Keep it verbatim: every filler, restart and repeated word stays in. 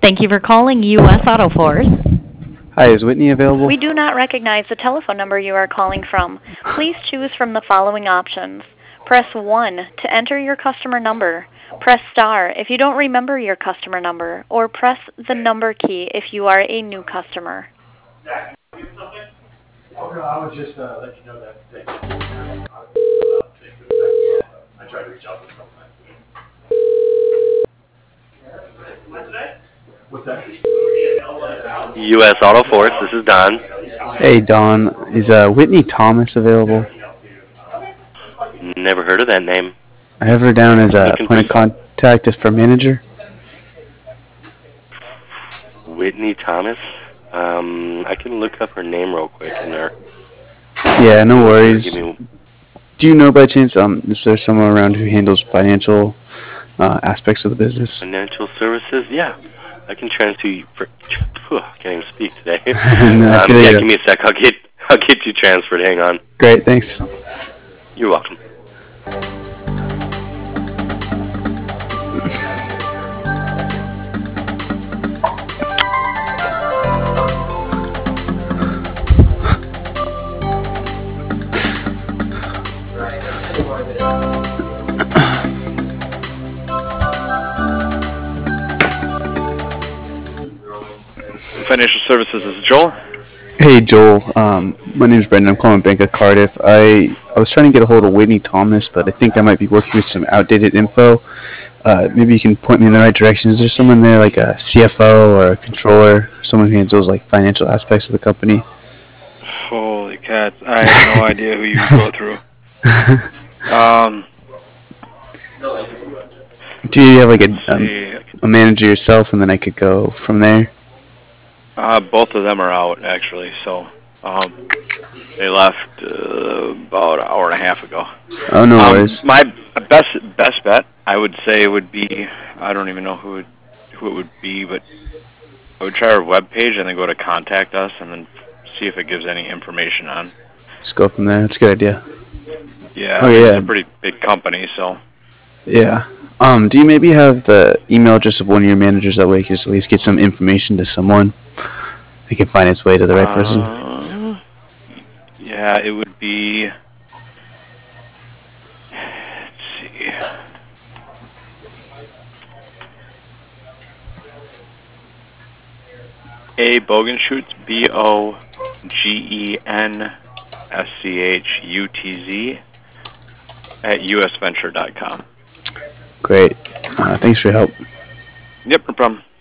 Thank you for calling U S Auto Force. Hi, is Whitney available? We do not recognize the telephone number you are calling from. Please choose from the following options. Press one to enter your customer number. Press star if you don't remember your customer number, or press the number key if you are a new customer. Oh, no, I would just uh, let you know that thing. I tried to reach out to them. What's that? U S Auto Force, this is Don. Hey, Don. Is uh, Whitney Thomas available? Never heard of that name. I have her down as a Looking point of for- contact as for manager. Whitney Thomas? Um, I can look up her name real quick in there. Yeah, no worries. Give me, Do you know by chance, um, is there someone around who handles financial uh, aspects of the business? financial services? Yeah. I can transfer you for... Whew, I can't even speak today. No, that's um, good yeah, idea. give me a sec. I'll get, I'll get you transferred. Hang on. Great, thanks. You're welcome. Financial Services is Joel. Hey, Joel. Um, my name's Brendan. I'm calling Bank of Cardiff. I I was trying to get a hold of Whitney Thomas, but I think I might be working with some outdated info. Uh, maybe you can point me in the right direction. Is there someone there, like a C F O or a controller, someone who handles like financial aspects of the company? Holy cats, I have no idea who you go through. Um, Do you have like a, let's um, see. a manager yourself, and then I could go from there? Uh, both of them are out, actually, so um, they left uh, about an hour and a half ago. Oh, no um, worries. My best best bet, I would say, would be, I don't even know who it, who it would be, but I would try our webpage and then go to Contact Us and then see if it gives any information on. Just go from there. That's a good idea. Yeah, Oh, yeah. it's a pretty big company, so. Yeah. Um, do you maybe have the email address of one of your managers? That way I can just at least get some information to someone. He can find its way to the right person. Uh, yeah, it would be. Let's see. A Bogenschutz, B O G E N S C H U T Z at U S venture dot com. Great. Uh, thanks for your help. Yep, no problem.